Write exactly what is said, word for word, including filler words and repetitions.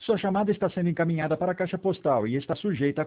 Sua chamada está sendo encaminhada para a caixa postal e está sujeita a